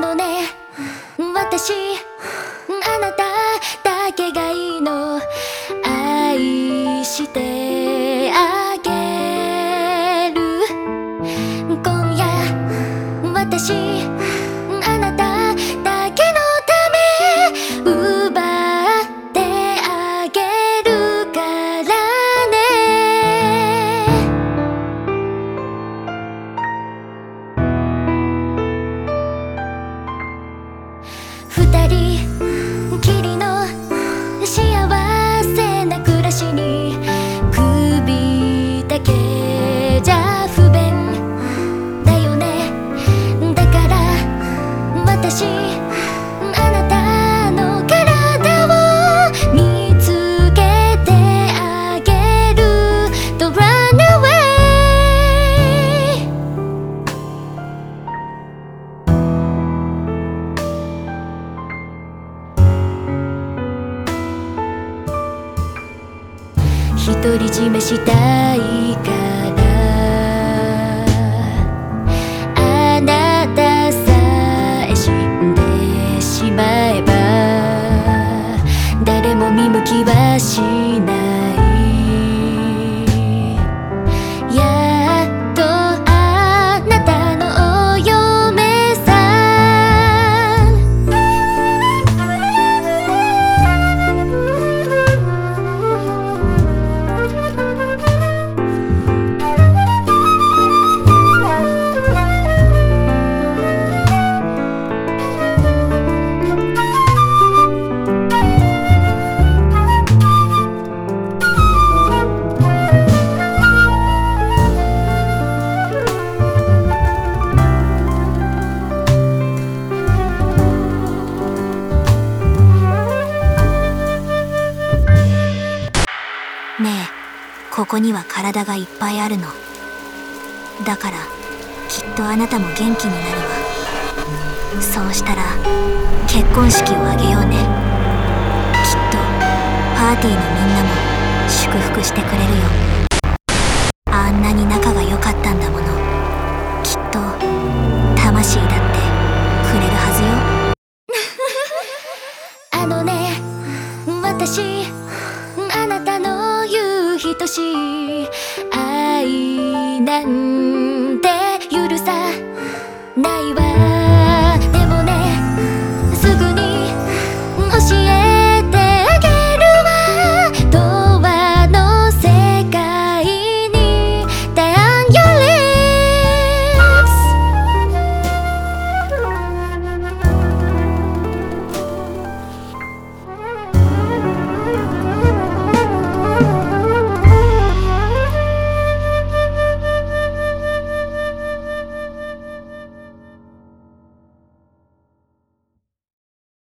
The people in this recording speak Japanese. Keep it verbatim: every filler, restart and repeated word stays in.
のね、私あなただけがいいの。愛してあげる。今夜私あなただけのため奪ってあげるからね。二人きりの幸せな暮らしに首だけじゃ不便だよね。だから私あなたの体を見つけてあげる。 Don't run away。 独り占めしたいからあなたさえ死んでしまえば誰も見向きはしない。やっとあなたのお嫁さねえ、ここには体がいっぱいあるの。だからきっとあなたも元気になるわ。そうしたら結婚式を挙げようね。きっとパーティーのみんなも祝福してくれるよ。あんなに仲が良かったんだもの。きっと魂だってくれるはずよ。あのね、私あなたの言う等しい愛なん